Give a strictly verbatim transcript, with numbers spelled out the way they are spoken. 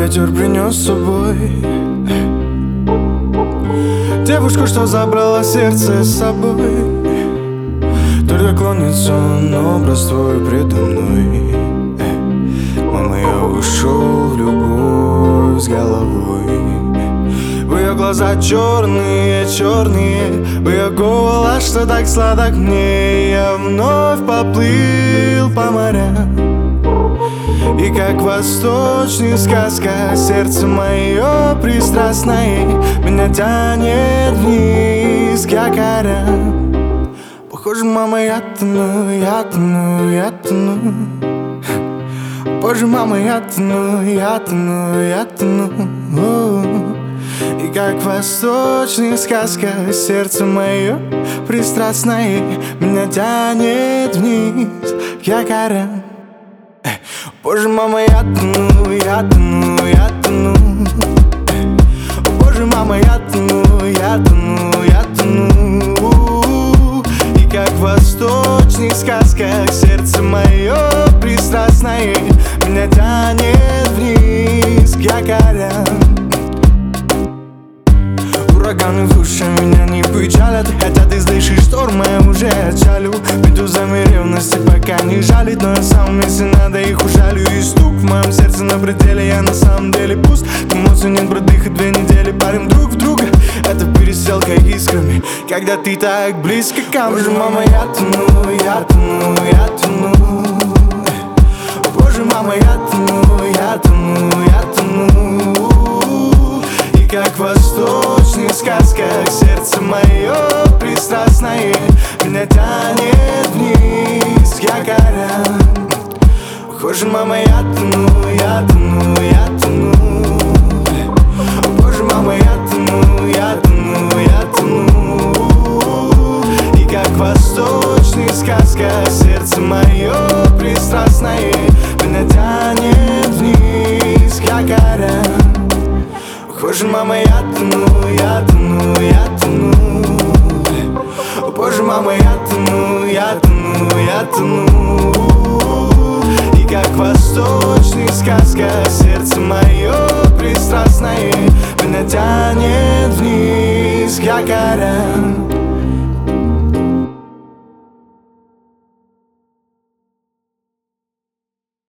ветер принес с собой девушку, что забрала сердце с собой. Только клонится он, образ твой предо мной. Мама, я ушел в любовь с головой. В ее глаза черные, черные, в ее голос, что так сладок мне. Я вновь поплыл по морям, и как восточная сказка, сердце мое пристрастное меня тянет вниз к якорям. Похоже, мама, я тону, я тону, я тону. Боже, мама, я тону, я тону, я тону. И как восточная сказка, сердце мое пристрастное меня тянет вниз к якорям. Боже, мама, я тону, я тону, я тону. Боже, мама, я тону, я тону, я тону. И как восточная сказка, сердце мое пристрастное меня тянет вниз к якорям. Ураганы в душе меня не печалят, хотя ты слышишь шторм, я уже отчалю. Медузами ревности пока не жалит, но я сам, если надо, их ужалю. И стук в моем сердце на пределе, я на самом деле пуст. Эмоций нет, продыха две недели, парим друг в друга. Это переселка искрами, когда ты так близко ко мне. Боже, мама, я тону, я тону, я тону. Боже, мама, я тону, я тону, я тону. И как восточная сказка, сердце мое пристрастное меня тянет вниз к якорям. Похоже, мама, я тону, я тону, я тону. Боже, мама, я тону, я тону, я тону. И как восточная сказка, сердце мое пристрастное меня тянет вниз к якорям. Похоже, мама, я тону, я тону, я тону. Боже, мама, я тону, я тону, я тону. И как восточная сказка, сердце мое пристрастное меня тянет вниз к якорям.